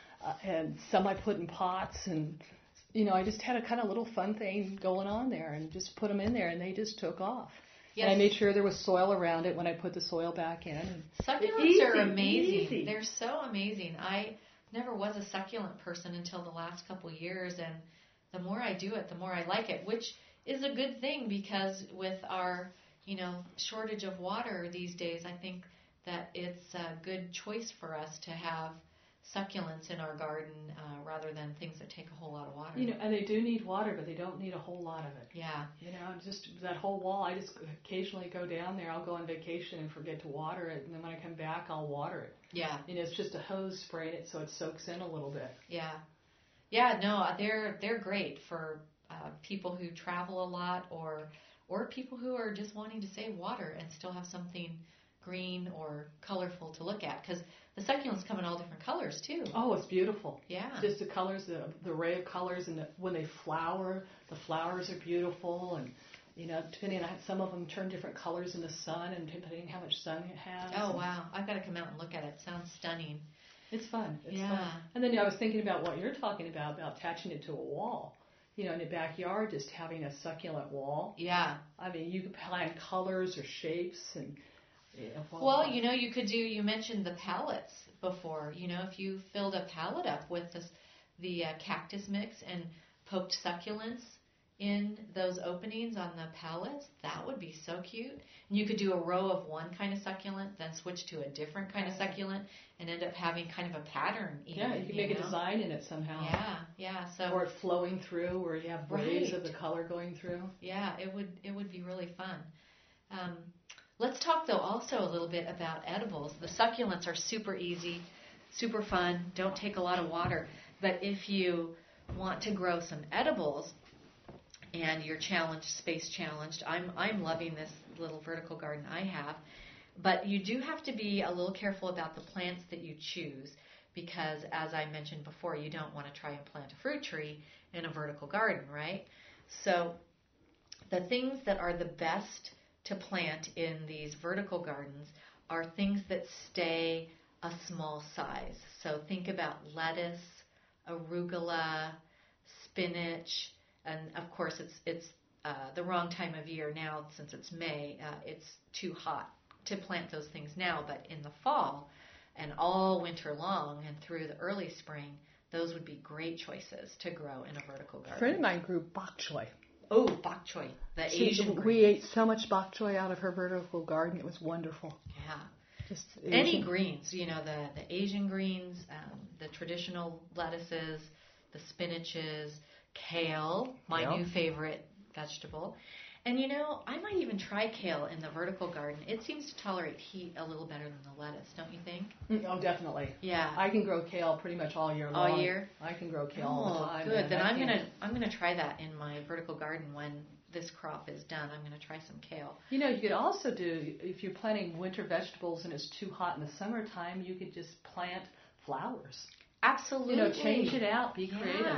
Speaker 1: And some I put in pots. And, I just had a kind of little fun thing going on there and just put them in there and they just took off. Yes. And I made sure there was soil around it when I put the soil back in.
Speaker 2: Succulents are amazing. Easy. They're so amazing. I never was a succulent person until the last couple of years, and the more I do it, the more I like it, which is a good thing, because with our, shortage of water these days, I think that it's a good choice for us to have succulents in our garden rather than things that take a whole lot of water.
Speaker 1: And they do need water, but they don't need a whole lot of it.
Speaker 2: Yeah.
Speaker 1: Just that whole wall, I just occasionally go down there. I'll go on vacation and forget to water it, and then when I come back, I'll water it.
Speaker 2: Yeah.
Speaker 1: It's just a hose spraying it so it soaks in a little bit.
Speaker 2: Yeah. Yeah, no, they're great for people who travel a lot or people who are just wanting to save water and still have something green or colorful to look at, because the succulents come in all different colors too.
Speaker 1: Oh, it's beautiful.
Speaker 2: Yeah.
Speaker 1: Just the colors, the array of colors, and when they flower, the flowers are beautiful, and depending on some of them turn different colors in the sun, and depending on how much sun it has.
Speaker 2: Oh wow, I've got to come out and look at it. It sounds stunning.
Speaker 1: It's fun. It's fun. And then I was thinking about what you're talking about attaching it to a wall. In the backyard, just having a succulent wall.
Speaker 2: Yeah.
Speaker 1: I mean, you could plan colors or shapes and.
Speaker 2: Well, you could do. You mentioned the pallets before. If you filled a pallet up with the cactus mix and poked succulents in those openings on the pallets, that would be so cute. And you could do a row of one kind of succulent, then switch to a different kind of succulent, and end up having kind of a pattern.
Speaker 1: Yeah, you can make a design in it somehow.
Speaker 2: Yeah. So
Speaker 1: or it flowing through, where you have waves of the color going through.
Speaker 2: Yeah, it would be really fun. Let's talk, though, also a little bit about edibles. The succulents are super easy, super fun, don't take a lot of water. But if you want to grow some edibles and you're space challenged, I'm loving this little vertical garden I have. But you do have to be a little careful about the plants that you choose, because, as I mentioned before, you don't want to try and plant a fruit tree in a vertical garden, right? So the things that are the best to plant in these vertical gardens are things that stay a small size. So think about lettuce, arugula, spinach, and of course it's the wrong time of year now since it's May. It's too hot to plant those things now, but in the fall and all winter long and through the early spring, those would be great choices to grow in a vertical garden.
Speaker 1: A friend of mine grew bok choy.
Speaker 2: Oh, bok choy, the Asian greens.
Speaker 1: We ate so much bok choy out of her vertical garden. It was wonderful.
Speaker 2: Yeah.
Speaker 1: Just
Speaker 2: any greens, the Asian greens, the traditional lettuces, the spinaches, kale, my new favorite vegetable. And I might even try kale in the vertical garden. It seems to tolerate heat a little better than the lettuce, don't you think?
Speaker 1: Oh, definitely.
Speaker 2: Yeah.
Speaker 1: I can grow kale pretty much all year long.
Speaker 2: All year?
Speaker 1: I can grow kale all the time.
Speaker 2: Good. Then I'm gonna try that in my vertical garden when this crop is done. I'm gonna try some kale.
Speaker 1: You could also do, if you're planting winter vegetables and it's too hot in the summertime, you could just plant flowers.
Speaker 2: Absolutely.
Speaker 1: Change it out. Be creative.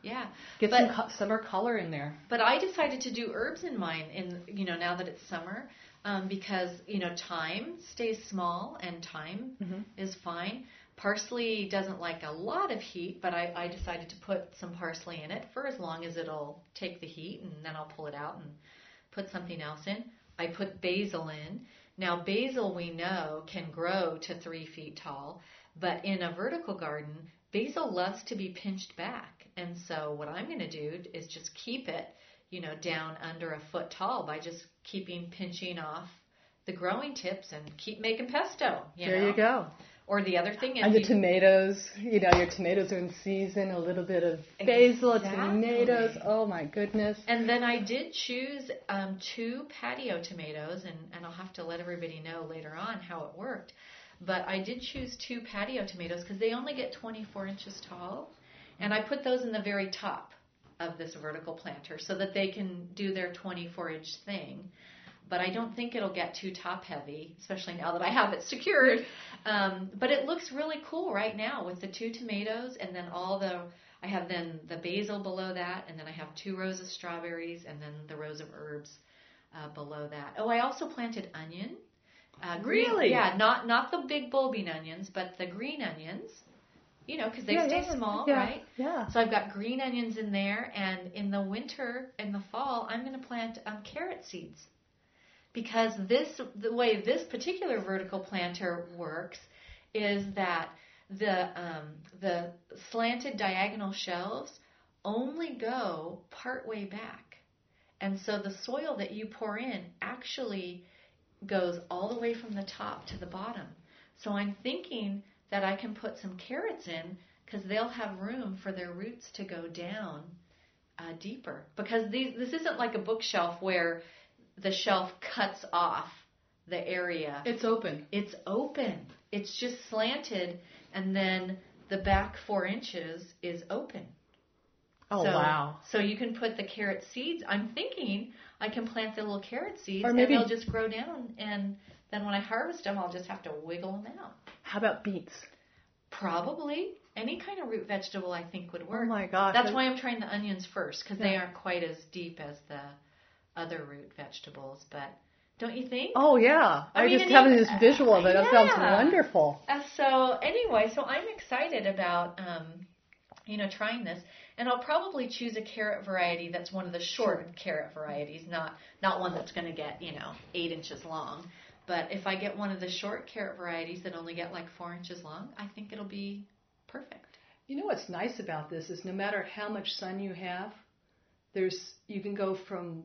Speaker 2: Yeah.
Speaker 1: Get some summer color in there.
Speaker 2: But I decided to do herbs in mine, now that it's summer, because, thyme stays small and thyme is fine. Parsley doesn't like a lot of heat, but I decided to put some parsley in it for as long as it'll take the heat, and then I'll pull it out and put something else in. I put basil in. Now, basil, we know, can grow to 3 feet tall, but in a vertical garden, basil loves to be pinched back. And so what I'm going to do is just keep it, down under a foot tall by just pinching off the growing tips and keep making pesto.
Speaker 1: There you go.
Speaker 2: Or the other thing is...
Speaker 1: And the tomatoes, your tomatoes are in season, a little bit of basil, tomatoes, oh my goodness.
Speaker 2: And then I did choose 2 patio tomatoes, and I'll have to let everybody know later on how it worked. But I did choose 2 patio tomatoes because they only get 24 inches tall. And I put those in the very top of this vertical planter so that they can do their 24-inch thing. But I don't think it'll get too top heavy, especially now that I have it secured. But it looks really cool right now with the 2 tomatoes, and then I have then the basil below that, and then I have 2 rows of strawberries, and then the rows of herbs below that. Oh, I also planted onion. Green,
Speaker 1: really?
Speaker 2: Yeah, not the big bulbing onions, but the green onions. Because they stay small, right?
Speaker 1: Yeah.
Speaker 2: So I've got green onions in there, and in the winter, in the fall, I'm going to plant carrot seeds. Because the way this particular vertical planter works is that the slanted diagonal shelves only go part way back. And so the soil that you pour in actually goes all the way from the top to the bottom. So I'm thinking that I can put some carrots in because they'll have room for their roots to go down deeper. Because this isn't like a bookshelf where the shelf cuts off the area.
Speaker 1: It's open.
Speaker 2: It's open. It's just slanted, and then the back 4 inches is open.
Speaker 1: Oh, wow.
Speaker 2: So you can put the carrot seeds. I'm thinking I can plant the little carrot seeds,
Speaker 1: or maybe,
Speaker 2: and they'll just grow down, and then when I harvest them, I'll just have to wiggle them out.
Speaker 1: How about beets?
Speaker 2: Probably. Any kind of root vegetable I think would work.
Speaker 1: Oh, my gosh.
Speaker 2: That's why I'm trying the onions first, because they aren't quite as deep as the other root vegetables, but don't you think?
Speaker 1: Oh, yeah. I just having this visual of it. That sounds wonderful.
Speaker 2: So anyway, I'm excited about, trying this. And I'll probably choose a carrot variety that's one of the short carrot varieties, not one that's going to get, 8 inches long. But if I get one of the short carrot varieties that only get like 4 inches long, I think it'll be perfect.
Speaker 1: You know what's nice about this is no matter how much sun you have, you can go from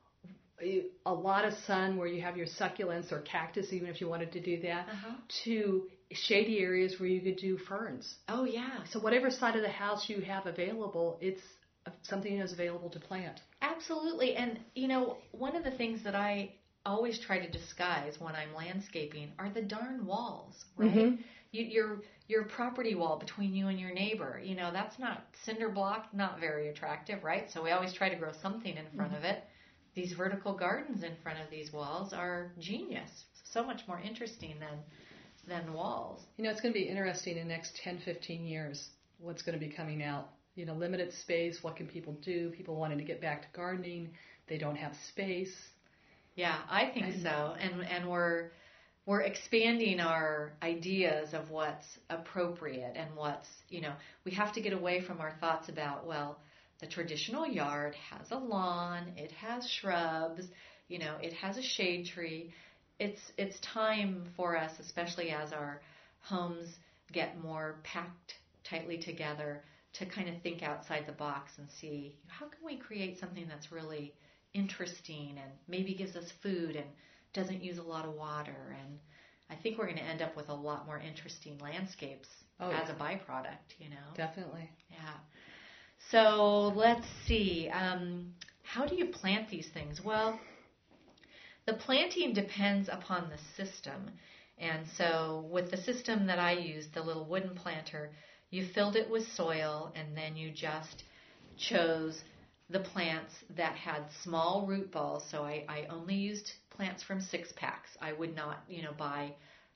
Speaker 1: a lot of sun where you have your succulents or cactus, even if you wanted to do that, to shady areas where you could do ferns.
Speaker 2: Oh, yeah.
Speaker 1: So whatever side of the house you have available, it's something that's available to plant.
Speaker 2: Absolutely. And, one of the things that I always try to disguise when I'm landscaping are the darn walls, right? Mm-hmm. Your property wall between you and your neighbor, that's not cinder block, not very attractive, right? So we always try to grow something in front of it. These vertical gardens in front of these walls are genius. So much more interesting than walls.
Speaker 1: It's going to be interesting in the next 10, 15 years what's going to be coming out. Limited space, what can people do? People wanting to get back to gardening. They don't have space.
Speaker 2: Yeah, I think so. And we're expanding our ideas of what's appropriate and what's, we have to get away from our thoughts about, the traditional yard has a lawn, it has shrubs, it has a shade tree. It's time for us, especially as our homes get more packed tightly together, to kind of think outside the box and see how can we create something that's really interesting and maybe gives us food and doesn't use a lot of water. And I think we're going to end up with a lot more interesting landscapes as a byproduct,
Speaker 1: Definitely.
Speaker 2: Yeah. So let's see. How do you plant these things? Well, the planting depends upon the system. And so with the system that I used, the little wooden planter, you filled it with soil, and then you just chose the plants that had small root balls. So I only used plants from 6-packs. I would not, buy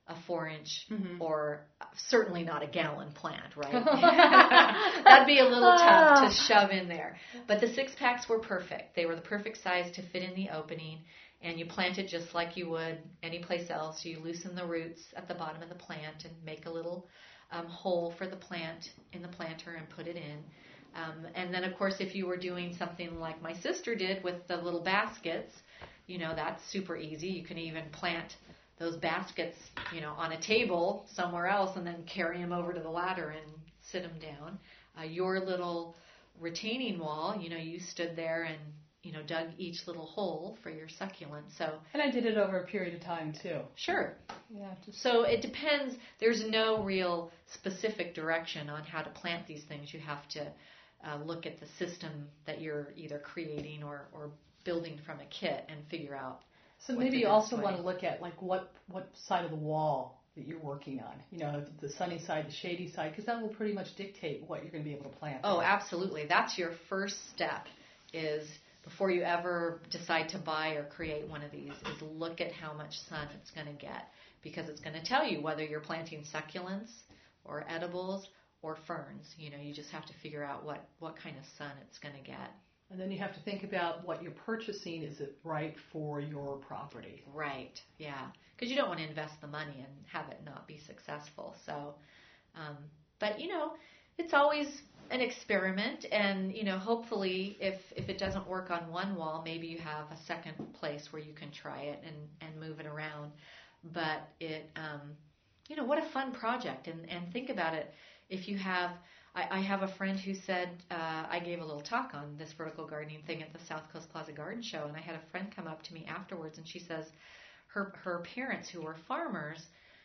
Speaker 2: a 4-inch
Speaker 1: Mm-hmm.
Speaker 2: or certainly not a gallon plant, right? That'd be a little tough to shove in there. But the 6-packs were perfect. They were the perfect size to fit in the opening, and you plant it just like you would any place else. You loosen the roots at the bottom of the plant and make a little hole for the plant in the planter and put it in. And then, of course, if you were doing something like my sister did with the little baskets, that's super easy. You can even plant those baskets, on a table somewhere else and then carry them over to the ladder and sit them down. Your little retaining wall, you stood there and, dug each little hole for your succulent.
Speaker 1: And I did it over a period of time, too.
Speaker 2: Sure.
Speaker 1: Yeah.
Speaker 2: So it depends. There's no real specific direction on how to plant these things. You have to look at the system that you're either creating or building from a kit and figure out.
Speaker 1: So maybe you also want to look at like what side of the wall that you're working on. The sunny side, the shady side, because that will pretty much dictate what you're going to be able to plant.
Speaker 2: Oh, absolutely. That's your first step is before you ever decide to buy or create one of these is look at how much sun it's going to get, because it's going to tell you whether you're planting succulents or edibles or ferns. You just have to figure out what kind of sun it's going to get.
Speaker 1: And then you have to think about what you're purchasing. Is it right for your property?
Speaker 2: Right, yeah. Because you don't want to invest the money and have it not be successful. So, but, it's always an experiment. And, hopefully if it doesn't work on one wall, maybe you have a second place where you can try it and move it around. But it, what a fun project. And think about it. If you have... I have a friend who said, I gave a little talk on this vertical gardening thing at the South Coast Plaza Garden Show, and I had a friend come up to me afterwards, and she says her parents, who were farmers,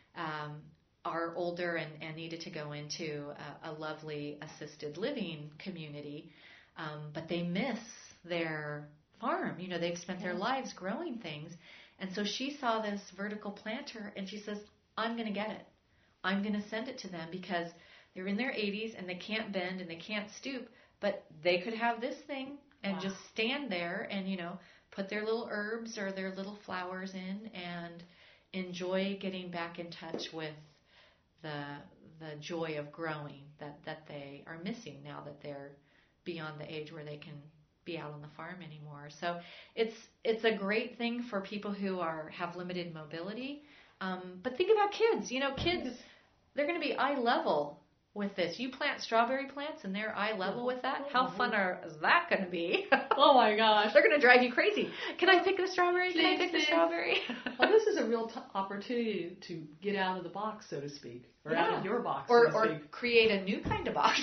Speaker 2: are older and needed to go into a lovely assisted living community, but they miss their farm. They've spent their lives growing things, and so she saw this vertical planter, and she says, I'm going to get it. I'm going to send it to them because they're in their 80s and they can't bend and they can't stoop, but they could have this thing and just stand there and, put their little herbs or their little flowers in and enjoy getting back in touch with the joy of growing that they are missing now that they're beyond the age where they can be out on the farm anymore. So it's a great thing for people who have limited mobility. But think about kids. Kids, they're going to be eye level with this. You plant strawberry plants and they're eye level with that. How fun is that going to be?
Speaker 1: Oh my gosh.
Speaker 2: They're going to drive you crazy. Can I pick the strawberry? Can I pick the strawberry?
Speaker 1: Well, this is a real opportunity to get out of the box, so to speak. Or out of your box,
Speaker 2: or
Speaker 1: so to speak.
Speaker 2: Or create a new kind of box.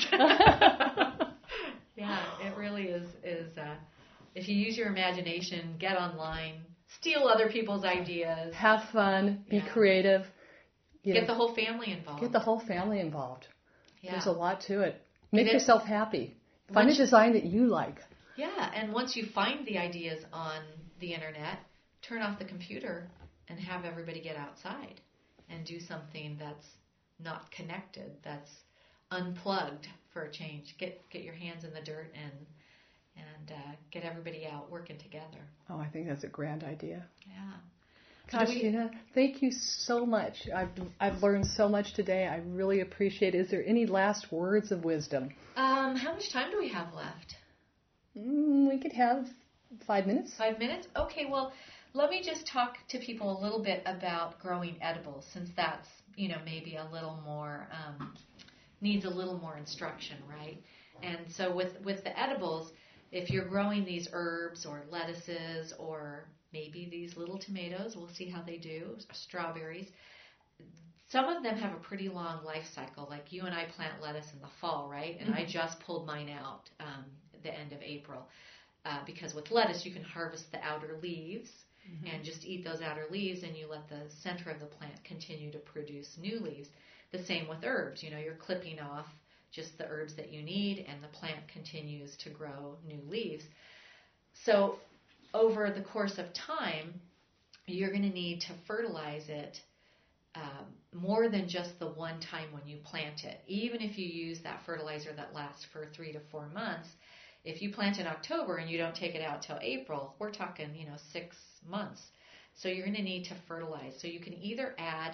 Speaker 2: Yeah, it really is. If you use your imagination, get online, steal other people's ideas.
Speaker 1: Have fun. Be creative.
Speaker 2: Get the whole family involved.
Speaker 1: Get the whole family involved.
Speaker 2: Yeah.
Speaker 1: There's a lot to it. Make yourself happy. Find a design that you like.
Speaker 2: Yeah, and once you find the ideas on the internet, turn off the computer and have everybody get outside and do something that's not connected, that's unplugged for a change. Get your hands in the dirt and get everybody out working together.
Speaker 1: Oh, I think that's a grand idea.
Speaker 2: Yeah.
Speaker 1: Gosh, Tina, thank you so much. I've learned so much today. I really appreciate it. Is there any last words of wisdom?
Speaker 2: How much time do we have left?
Speaker 1: We could have 5 minutes.
Speaker 2: 5 minutes? Okay, well, let me just talk to people a little bit about growing edibles, since that's, maybe a little more, needs a little more instruction, right? And so with the edibles, if you're growing these herbs or lettuces or maybe these little tomatoes, we'll see how they do, strawberries. Some of them have a pretty long life cycle. Like you and I plant lettuce in the fall, right? And I just pulled mine out at the end of April because with lettuce you can harvest the outer leaves and just eat those outer leaves, and you let the center of the plant continue to produce new leaves. The same with herbs. You're clipping off just the herbs that you need, and the plant continues to grow new leaves. So over the course of time, you're going to need to fertilize it more than just the one time when you plant it. Even if you use that fertilizer that lasts for 3 to 4 months, if you plant in October and you don't take it out till April, we're talking, 6 months. So you're going to need to fertilize. So you can either add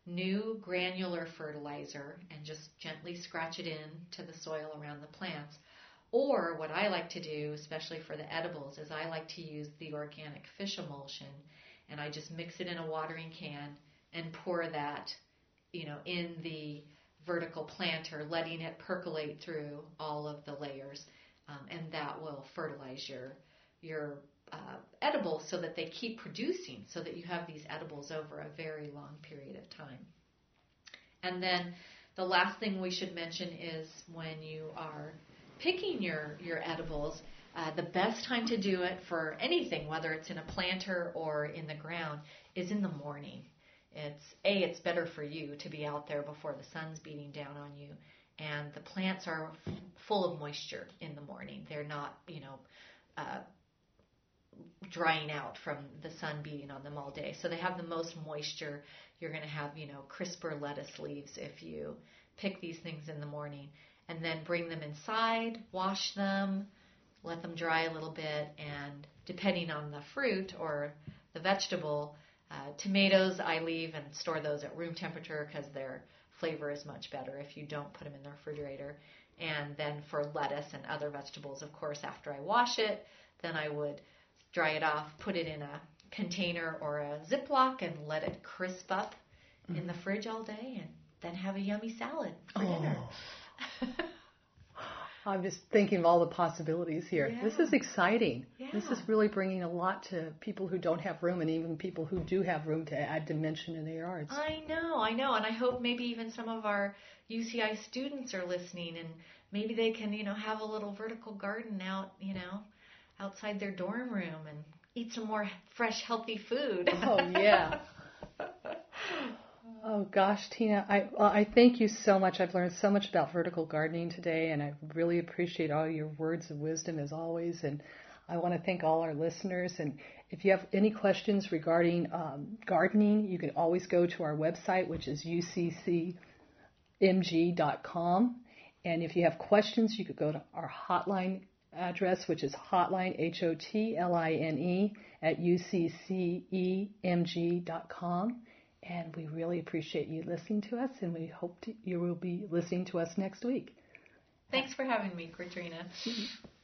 Speaker 2: new granular fertilizer and just gently scratch it in to the soil around the plants. Or what I like to do, especially for the edibles, is I like to use the organic fish emulsion, and I just mix it in a watering can and pour that, in the vertical planter, letting it percolate through all of the layers, and that will fertilize your edibles so that they keep producing, so that you have these edibles over a very long period of time. And then the last thing we should mention is when you are picking your edibles, the best time to do it for anything, whether it's in a planter or in the ground, is in the morning. It's better for you to be out there before the sun's beating down on you, and the plants are full of moisture in the morning. They're not, drying out from the sun beating on them all day. So they have the most moisture. You're going to have, crisper lettuce leaves if you pick these things in the morning. And then bring them inside, wash them, let them dry a little bit, and depending on the fruit or the vegetable, tomatoes I leave and store those at room temperature because their flavor is much better if you don't put them in the refrigerator. And then for lettuce and other vegetables, of course, after I wash it, then I would dry it off, put it in a container or a Ziploc, and let it crisp up in the fridge all day, and then have a yummy salad for dinner.
Speaker 1: I'm just thinking of all the possibilities here.
Speaker 2: Yeah.
Speaker 1: This is exciting.
Speaker 2: Yeah.
Speaker 1: This is really bringing a lot to people who don't have room, and even people who do have room to add dimension in their yards.
Speaker 2: I know. And I hope maybe even some of our UCI students are listening, and maybe they can, have a little vertical garden out, outside their dorm room and eat some more fresh, healthy food.
Speaker 1: Oh, yeah. Oh, gosh, Tina, I thank you so much. I've learned so much about vertical gardening today, and I really appreciate all your words of wisdom as always. And I want to thank all our listeners. And if you have any questions regarding gardening, you can always go to our website, which is uccmg.com. And if you have questions, you could go to our hotline address, which is hotline, HOTLINE, at uccemg.com. And we really appreciate you listening to us, and we hope you will be listening to us next week.
Speaker 2: Thanks for having me, Katrina.